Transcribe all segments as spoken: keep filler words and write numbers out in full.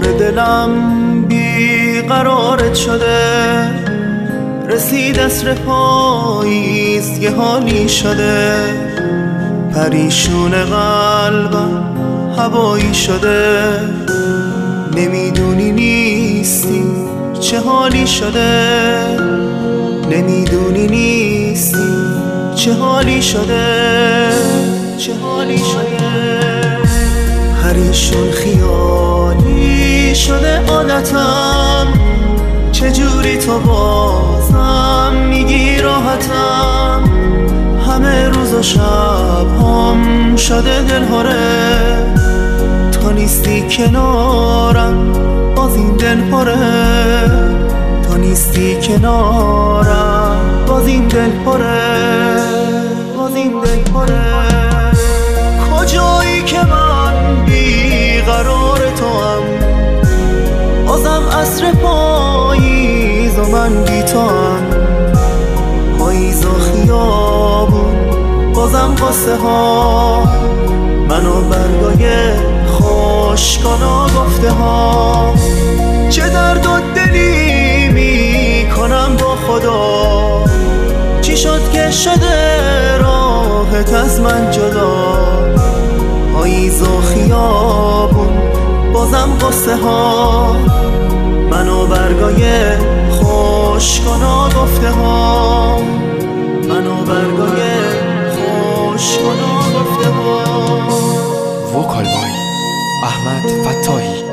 دلم بیقرارت شده، رسید عصر پاییز یه حالی شده، پریشون قلبم هوایی شده، نمیدونی نیستی چه حالی شده، نمیدونی نیستی چه حالی شده، چه حالی شده. پریشون خیالی شده عادتم، چجوری تو بازم میگی راحتم، همه روز و شب هم شده دلهاره، تو نیستی کنارم باز این دل پره، تو نیستی کنارم باز این دل پره، باز این دل پره. کجایی که من بیقرار توام، بازم عصر پاییز و من بی توام، پاییز و خیابون بازم قصه ها، منو برگای خوشکانا گفته ها، چه درد و دلی میکنم با خدا، چی شد که شده راحت از من جدا، پاییز و خیابون بازم قصه ها، منو برگای خوشکانا گفته ها، منو برگای خوشکانا گفته ها. وکال بای احمد فتاحی.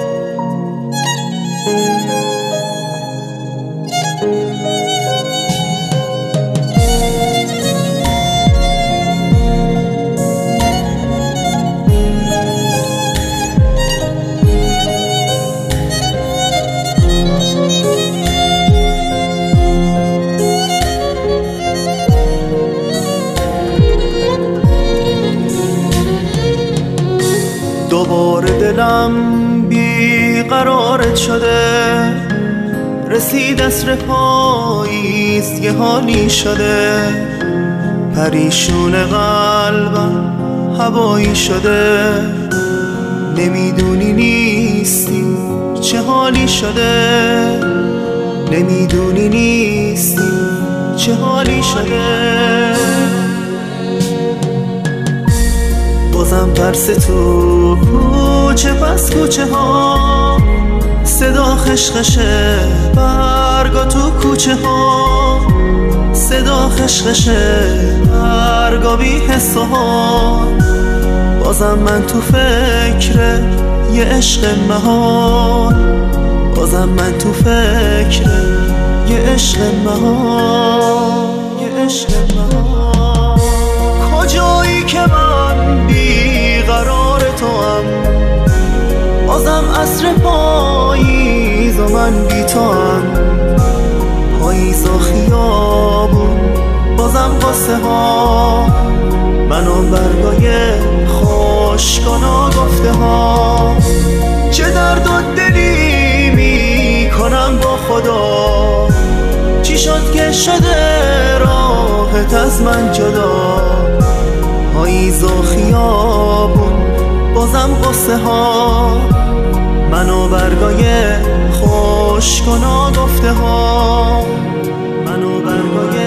دوباره دلم بیقرارت شده، رسید عصر پاییز یه حالی شده، پریشون قلبم هوایی شده، نمیدونی نیستی چه حالی شده، نمیدونی نیستی چه حالی شده. بازم ترس تو کوچه پس کوچه ها، صدا خشخشه برگا تو کوچه ها، صدا خشخشه برگا بی حس ها، بازم من تو فکر یه عشق مهار، بازم من تو فکر یه عشق مهار، یه عشق مهار. کجایی که من بیقرار توام، بازم عصر پاییز و من بی توام، پاییز و خیابون بازم قصه ها، منو برگای خوشکانا گفته ها، چه درد و دلی میکنم با خدا، چی شد که شده راحت از من جدا، پاییز و خیابون بازم قصه ها، منو برگای خوشکانا گفته ها، منو برگای